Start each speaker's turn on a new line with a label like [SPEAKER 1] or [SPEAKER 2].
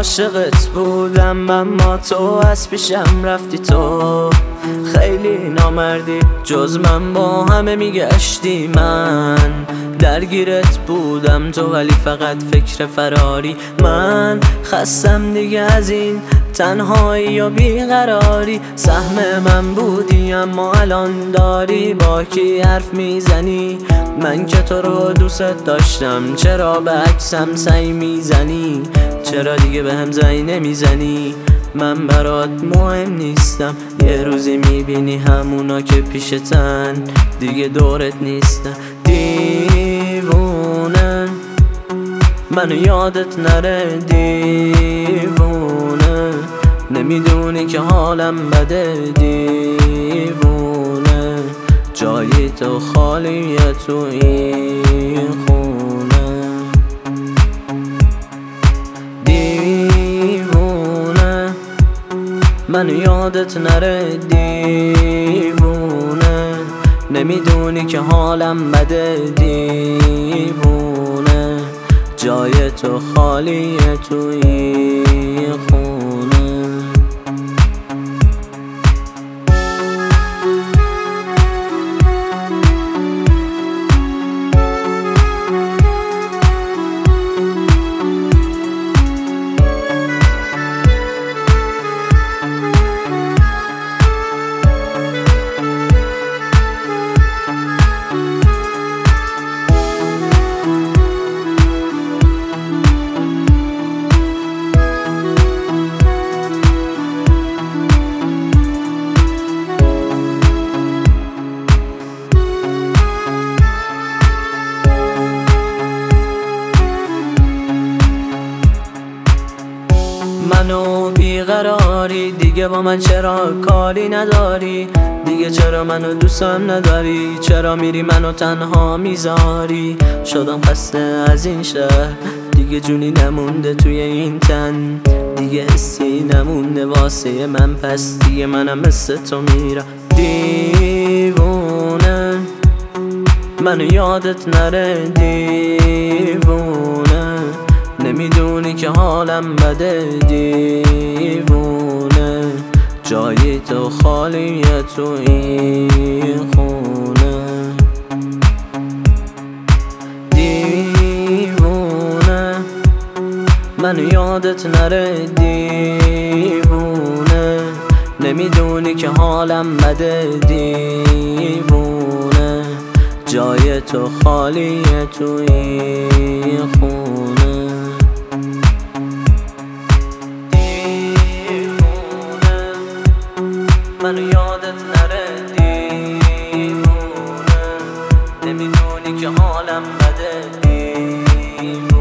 [SPEAKER 1] عاشقت بودم اما تو از پیشم رفتی. تو خیلی نامردی، جز من با همه میگشتی. من درگیرت بودم تو، ولی فقط فکر فراری. من خستم دیگه از این تنهایی و بیقراری. سهم من بودی اما الان داری با کی حرف میزنی؟ من که تو رو دوست داشتم، چرا به عکسم سعی میزنی؟ چرا دیگه به هم زنگ نمیزنی؟ من برات مهم نیستم، یه روزی میبینی همونا که پیشتن دیگه دورت نیستن. دیوونه منو یادت نره، دیوونه نمیدونی که حالم بده. دیوونه جای تو خالیه تو این خونه. دیوونه منو یادت نره، دیوونه نمیدونی که حالم بده. دیوونه جای تو خالیه تو این خونه. منو بیقراری دیگه، با من چرا کاری نداری؟ دیگه چرا منو دوستم نداری؟ چرا میری منو تنها میذاری؟ شدم خسته از این شهر، دیگه جونی نمونده توی این تن، دیگه حسی نمونده واسه من، پس دیگه منم مثل تو میرم. دیوونه منو یادت نره، دیوونه نمیدونی که حالم بده. دیوونه جای تو خالیه تو این خونه. دیوونه منو یادت نره، دیوونه نمیدونی که حالم بده. دیوونه جای تو خالیه تو این خونه. منو یادت نره، دیوونه نمیدونی که حالم بده. دیوونه